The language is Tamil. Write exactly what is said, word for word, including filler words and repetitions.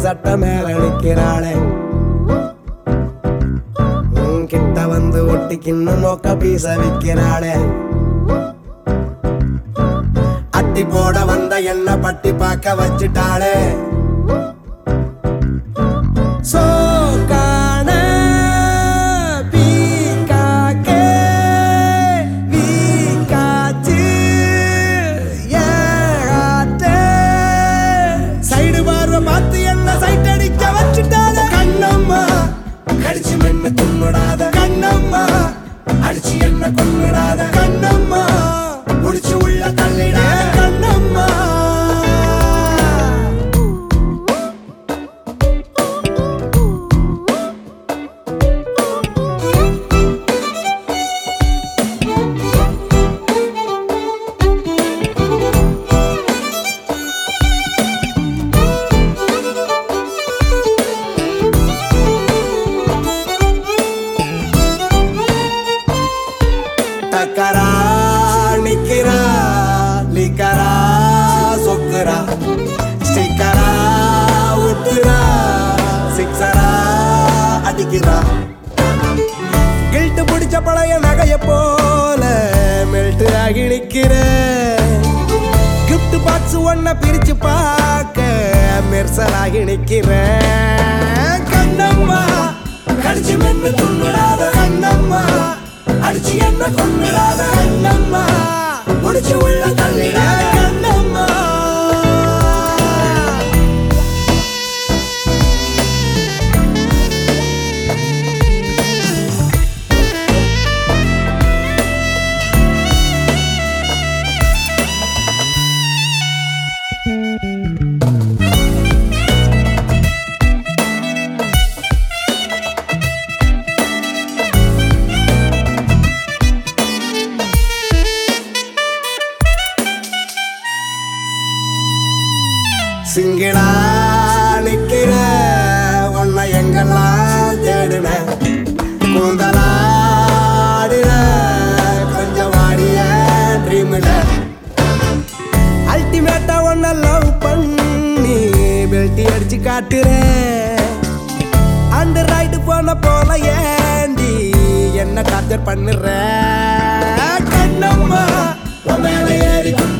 சட்ட மேல நிக்கிறாளே கிட்ட வந்து ஒட்டிக்கின்னு மொக்க பீச விக்கிறாளே அட்டி போட வந்த என்ன பட்டி பார்க்க வச்சிட்டாளே சோகான பீகாக்கே வீகாச்சு ஏகாத்தே சைடு பார்வை பார்த்து என்ன சைட் அடிக்க வச்சுட்டாளே கண்ணம்மா கடிச்சு மென்னு துண்ணுடாத கண்ணம்மா அடிச்சு என்ன கொன்னுடாத கண்ணம்மா முடிச்சு உள்ள தள்ளிடாத கண்ணம்மா டக்கரா நிக்கிறா லிக்கரா சொக்குரா ஸ்டிக்கரா உத்துரா சிக்ஸரா அடிக்கிறா கில்ட்டு பிடிச்ச பழைய நகைய போல மெல்ட் ஆகி நிக்கிற கிஃப்ட் பாக்ஸ் ஒன்ன பிரிச்சு பார்க்க மெர்சலாகி நிக்கிற கண்ணம்மா கடிச்சு மென்னு துண்ணுடாத கண்ணம்மா அடிச்சு என்ன கொன்னுடாத கண்ணம்மா முடிச்சு உள்ள தள்ளிடாத கண்ணம்மா சிங்கிளா நிக்கிற உன்னை எங்கெல்லாம் தேடுன கூந்தலாடுற கொஞ்சம் வாடிய ட்ரீம்ல அல்டிமேட்டா உன்னை லவ் பண்ணி பெல்ட்டி அடிச்சு காட்டுற அண்டர் ரைடு போன போல ஏண்டி என்ன டார்ச்சர் பண்ணுற கண்ணம்மா மேல ஏறி